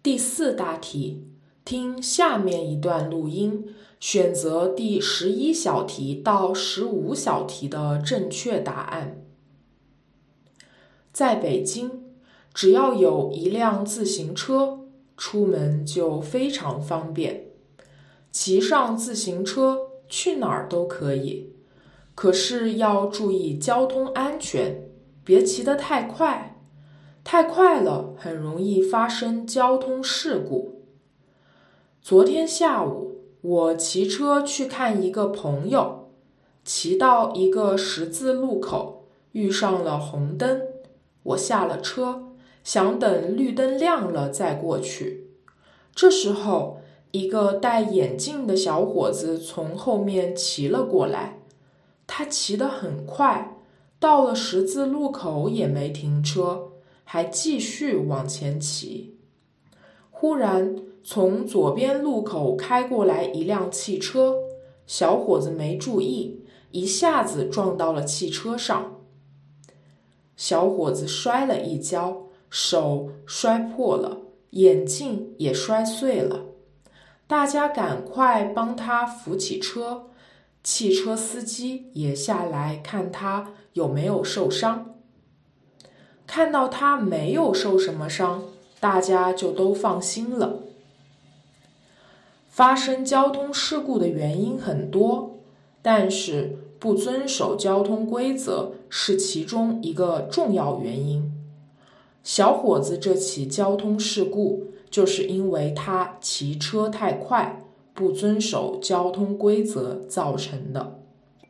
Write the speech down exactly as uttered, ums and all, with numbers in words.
第四大题，听下面一段录音，选择第十一小题到十五小题的正确答案。在北京，只要有一辆自行车，出门就非常方便。骑上自行车，去哪儿都可以。可是要注意交通安全，别骑得太快。太快了，很容易发生交通事故。昨天下午，我骑车去看一个朋友，骑到一个十字路口，遇上了红灯。我下了车，想等绿灯亮了再过去。这时候，一个戴眼镜的小伙子从后面骑了过来。他骑得很快，到了十字路口也没停车，还继续往前骑。忽然，从左边路口开过来一辆汽车，小伙子没注意，一下子撞到了汽车上。小伙子摔了一跤，手摔破了，眼镜也摔碎了。大家赶快帮他扶起车，汽车司机也下来看他有没有受伤。看到他没有受什么伤，大家就都放心了。发生交通事故的原因很多，但是不遵守交通规则是其中一个重要原因。小伙子这起交通事故就是因为他骑车太快，不遵守交通规则造成的。